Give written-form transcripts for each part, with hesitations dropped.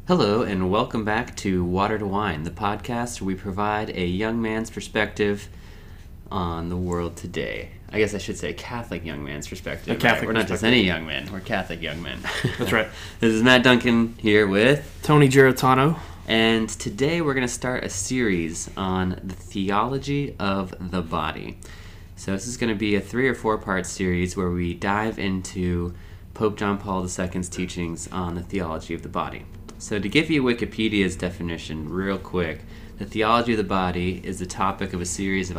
Hello, and welcome back to Water to Wine, the podcast where we provide a young man's perspective on the world today. I guess I should say Catholic young man's perspective. A Catholic We're not just any young men, we're Catholic young men. That's right. This is Matt Duncan here with Tony Giratano. And today we're going to start a series on the theology of the body. So this is going to be a 3 or 4 part series where we dive into Pope John Paul II's teachings on the theology of the body. So to give you Wikipedia's definition real quick, the theology of the body is the topic of a series of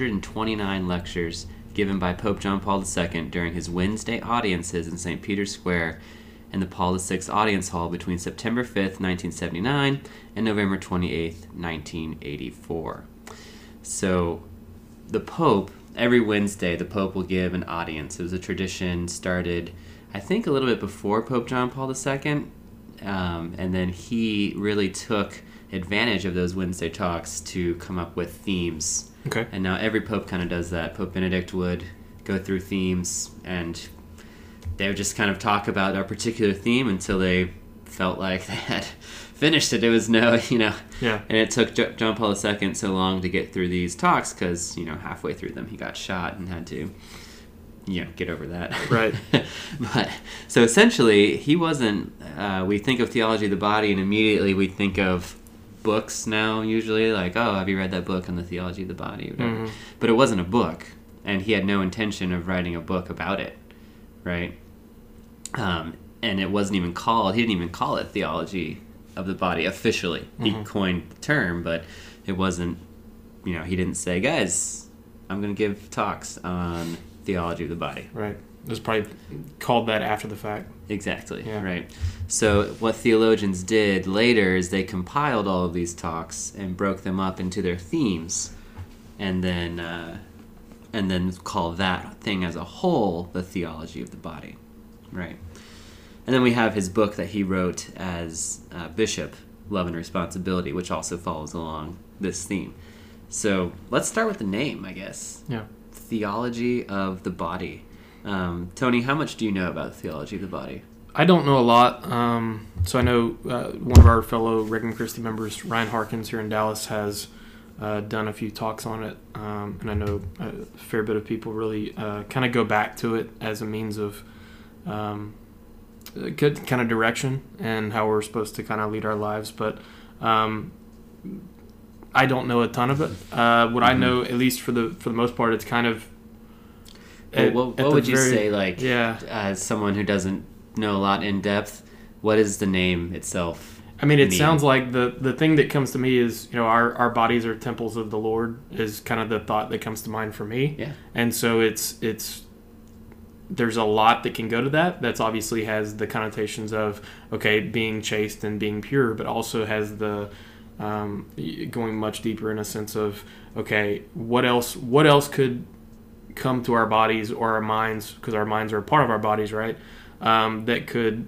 129 lectures given by Pope John Paul II during his Wednesday audiences in St. Peter's Square and the Paul VI Audience Hall between September 5th, 1979 and November 28th, 1984. So the Pope, every Wednesday, the Pope will give an audience. It was a tradition started, I think, a little bit before Pope John Paul II. And then he really took advantage of those Wednesday talks to come up with themes. Okay. And now every pope kind of does that. Pope Benedict would go through themes, and they would just kind of talk about a particular theme until they felt like they had finished it. It was Yeah. And it took John Paul II so long to get through these talks because, halfway through them he got shot and had to get over that. Right. But so essentially, he wasn't. We think of theology of the body, and immediately we think of books now. Usually, like, oh, have you read that book on the theology of the body? Or whatever. Mm-hmm. But it wasn't a book, and he had no intention of writing a book about it, right? And it wasn't even called. He didn't even call it theology of the body officially. Mm-hmm. He coined the term, but it wasn't. He didn't say, guys, I'm going to give talks on theology of the body. Right. It was probably called that after the fact. Exactly. Yeah. Right. So what theologians did later is they compiled all of these talks and broke them up into their themes, and then call that thing as a whole the theology of the body. Right. And then we have his book that he wrote as Bishop, Love and Responsibility, which also follows along this theme. So let's start with the name, I guess. Yeah. Theology of the body. Tony, how much do you know about the theology of the body? I don't know a lot. So I know one of our fellow Regnum Christi members, Ryan Harkins, here in Dallas, has done a few talks on it. And I know a fair bit of people really kind of go back to it as a means of good kind of direction and how we're supposed to kind of lead our lives. But I don't know a ton of it. What I know, at least for the most part, it's kind of. What would you say, as someone who doesn't know a lot in depth, what is the name itself? I mean, it sounds like the thing that comes to me is, our bodies are temples of the Lord is kind of the thought that comes to mind for me. Yeah. And so there's a lot that can go to that. That's obviously has the connotations of, being chaste and being pure, but also has the going much deeper in a sense of, what else could come to our bodies or our minds, because our minds are a part of our bodies, right? That could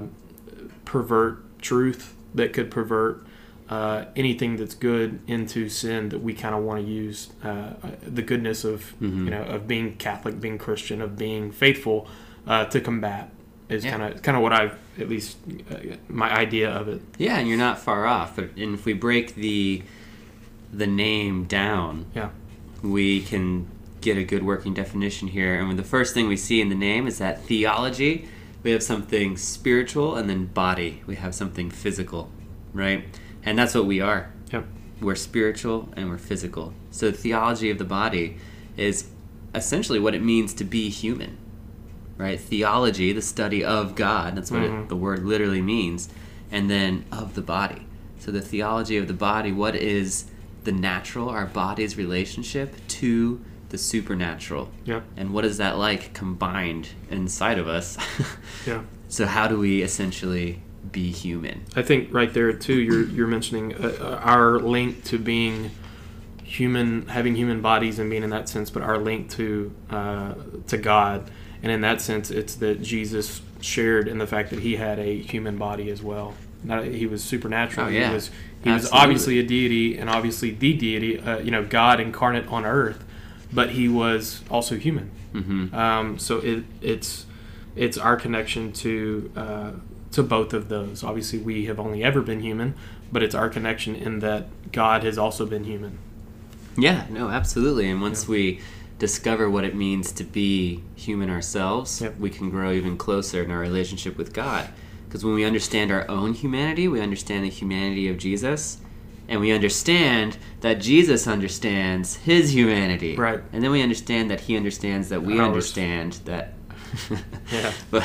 pervert truth, that could pervert anything that's good into sin that we kind of want to use the goodness of of being Catholic, being Christian, of being faithful to combat. Is kind of what I've, at least my idea of it. Yeah, and you're not far off. And if we break the name down, we can get a good working definition here. And the first thing we see in the name is that theology, we have something spiritual, and then body, we have something physical, right? And that's what we are. Yep. We're spiritual and we're physical. So theology of the body is essentially what it means to be human. Right? Theology, the study of God, that's what the word literally means, and then of the body. So the theology of the body, what is the natural, our body's relationship to the supernatural? Yeah. And what is that like combined inside of us? Yeah. So how do we essentially be human? I think right there too, you're mentioning our link to being human, having human bodies and being in that sense, but our link to God. And in that sense, it's that Jesus shared in the fact that he had a human body as well. He was supernatural. Oh, yeah. He was obviously a deity, and obviously the deity, God incarnate on earth, but he was also human. Mm-hmm. So it's our connection to to both of those. Obviously, we have only ever been human, but it's our connection in that God has also been human. Yeah, no, absolutely. And once we discover what it means to be human ourselves, we can grow even closer in our relationship with God. Because when we understand our own humanity, we understand the humanity of Jesus, and we understand that Jesus understands his humanity. Right. And then we understand that he understands that we understand that. Yeah. But,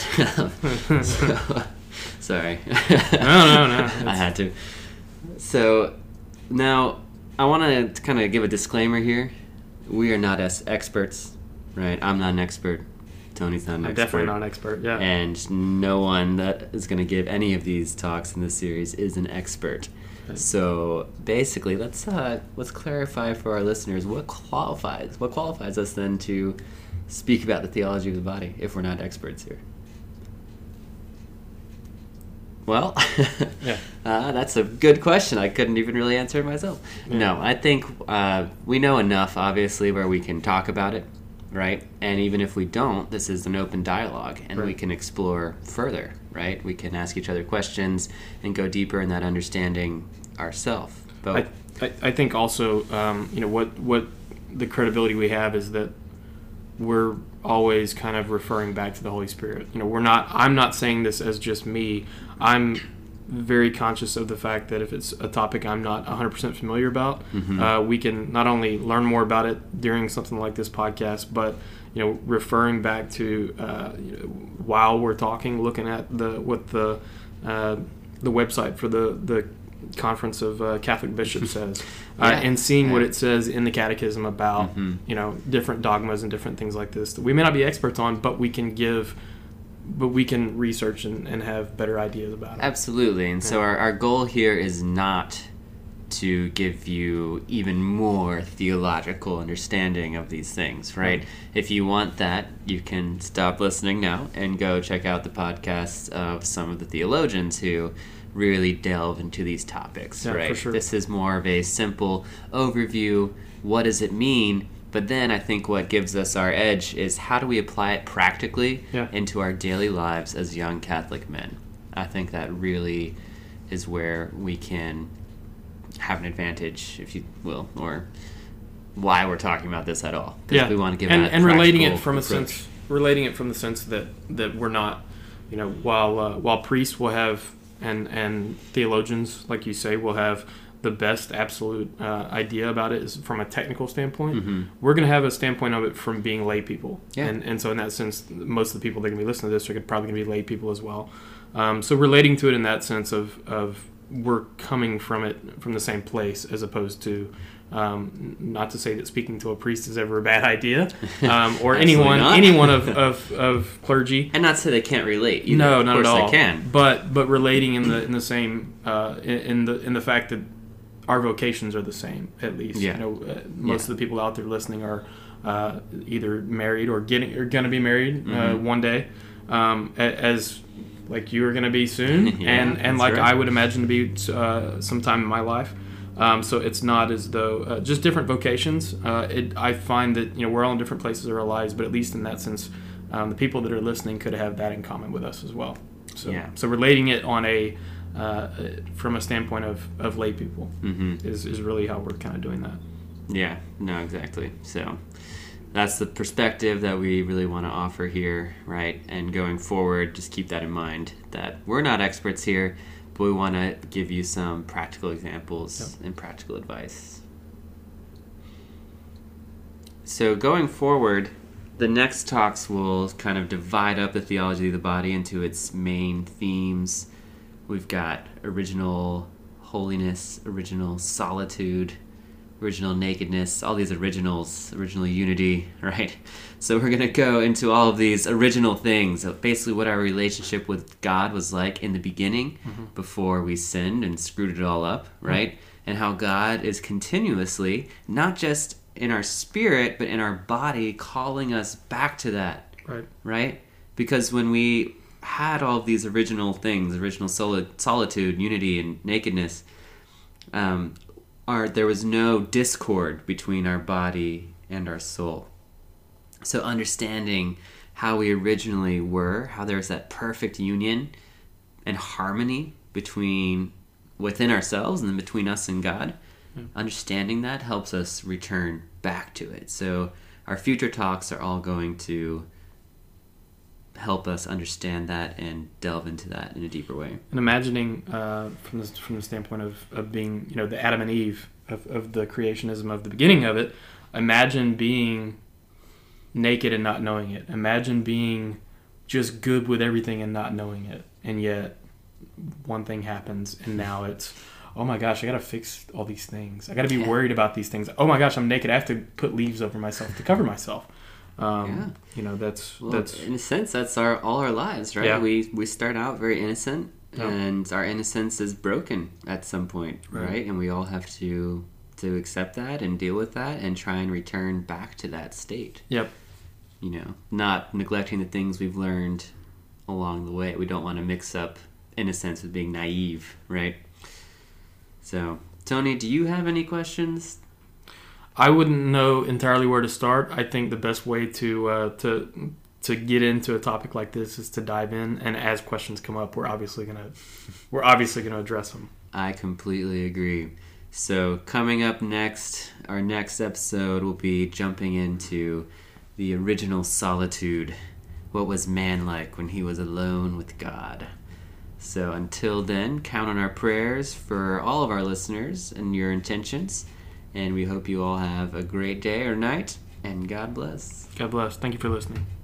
sorry. No. I had to. So, now, I want to kind of give a disclaimer here. We are not as experts, right? I'm not an expert. Tony's not an expert. Definitely not an expert, yeah. And no one that is going to give any of these talks in this series is an expert. Okay. So basically, let's clarify for our listeners what qualifies us then to speak about the theology of the body if we're not experts here. Well, that's a good question. I couldn't even really answer it myself. Yeah. No, I think we know enough, obviously, where we can talk about it, right? And even if we don't, this is an open dialogue, and we can explore further, right? We can ask each other questions and go deeper in that understanding ourselves. I think also, what the credibility we have is that we're always kind of referring back to the Holy Spirit. I'm not saying this as just me. I'm very conscious of the fact that if it's a topic I'm not 100% familiar about, we can not only learn more about it during something like this podcast, but referring back to while we're talking, looking at what the website for the Conference of Catholic Bishops says, and seeing what it says in the Catechism about different dogmas and different things like this that we may not be experts on, but we can research and have better ideas about it. Absolutely. And so our goal here is not to give you even more theological understanding of these things, right? If you want that, you can stop listening now and go check out the podcasts of some of the theologians who really delve into these topics, right? For sure. This is more of a simple overview. What does it mean? But then I think what gives us our edge is how do we apply it practically into our daily lives as young Catholic men? I think that really is where we can have an advantage, if you will, or why we're talking about this at all. Because we want to give and relating it from the sense that we're not, while priests will have and theologians, like you say, will have the best absolute idea about it is from a technical standpoint. We're going to have a standpoint of it from being lay people. And so in that sense, most of the people that are going to be listening to this are probably going to be lay people as well. So relating to it in that sense of we're coming from it from the same place, as opposed to not to say that speaking to a priest is ever a bad idea, or anyone of clergy, and not to say they can't relate either. No, not at all. Of course they can, but relating in the same in the fact that our vocations are the same, at least. Most of the people out there listening are either married or going to be married one day, as like you are going to be soon, and like right. I would imagine to be sometime in my life. So it's not as though just different vocations. I find that we're all in different places of our lives, but at least in that sense, the people that are listening could have that in common with us as well. So relating it on from a standpoint of lay people is really how we're kind of doing that. Yeah, no, exactly. So that's the perspective that we really want to offer here, right? And going forward, just keep that in mind, that we're not experts here, but we want to give you some practical examples and practical advice. So going forward, the next talks will kind of divide up the theology of the body into its main themes. We've got original holiness, original solitude, original nakedness, all these originals, original unity, right? So we're going to go into all of these original things, basically what our relationship with God was like in the beginning before we sinned and screwed it all up, right? And how God is continuously, not just in our spirit, but in our body, calling us back to that, right? Because when we had all of these original things, original solitude, unity, and nakedness, there was no discord between our body and our soul. So understanding how we originally were, how there's that perfect union, and harmony within ourselves and then between us and God. Understanding that helps us return back to it. So our future talks are all going to help us understand that and delve into that in a deeper way. And imagining from the standpoint of being, the Adam and Eve of the creationism of the beginning of it, imagine being naked and not knowing it. Imagine being just good with everything and not knowing it. And yet one thing happens and now it's, oh my gosh, I got to fix all these things. I got to be worried about these things. Oh my gosh, I'm naked. I have to put leaves over myself to cover myself. That's in a sense, that's all our lives, right? Yeah. We start out very innocent, and our innocence is broken at some point, right? And we all have to accept that and deal with that and try and return back to that state. Yep. Not neglecting the things we've learned along the way. We don't want to mix up innocence with being naive, right? So, Tony, do you have any questions? I wouldn't know entirely where to start. I think the best way to get into a topic like this is to dive in, and as questions come up, we're obviously gonna address them. I completely agree. So, coming up next, our next episode will be jumping into the original solitude. What was man like when he was alone with God? So until then, count on our prayers for all of our listeners and your intentions. And we hope you all have a great day or night. And God bless. God bless. Thank you for listening.